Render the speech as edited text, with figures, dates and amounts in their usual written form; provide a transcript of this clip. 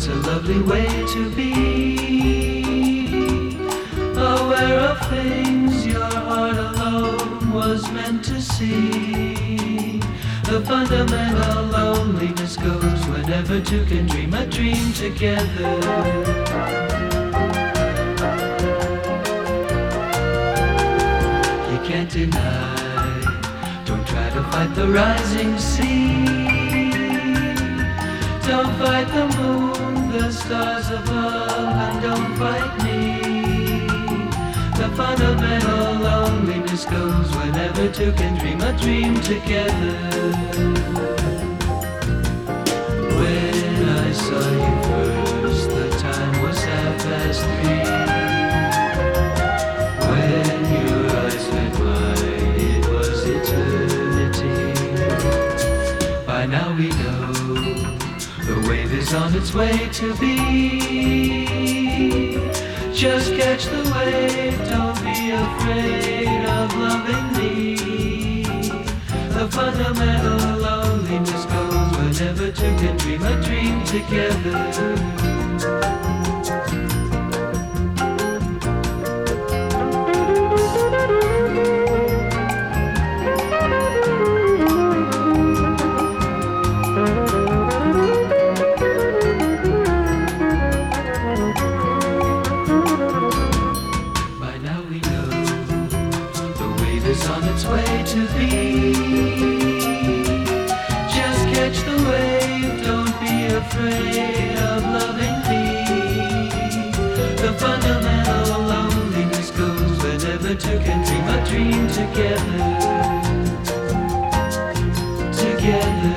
It's a lovely way to be, aware of things your heart alone was meant to see. The fundamental loneliness goes whenever two can dream a dream together. You can't deny, don't try to fight the rising sea. Don't fight the moon, the stars above, and don't fight me. The fundamental loneliness goes whenever two can dream a dream together. When I saw you first, the time was 3:30. When your eyes met mine, it was eternity. By now we know the wave is on its way to be. Just catch the wave, don't be afraid of loving me. The fundamental loneliness goes whenever two can dream a dream together. On its way to be. Just catch the wave, don't be afraid of loving me. The fundamental loneliness goes whenever two can dream a dream together. Together.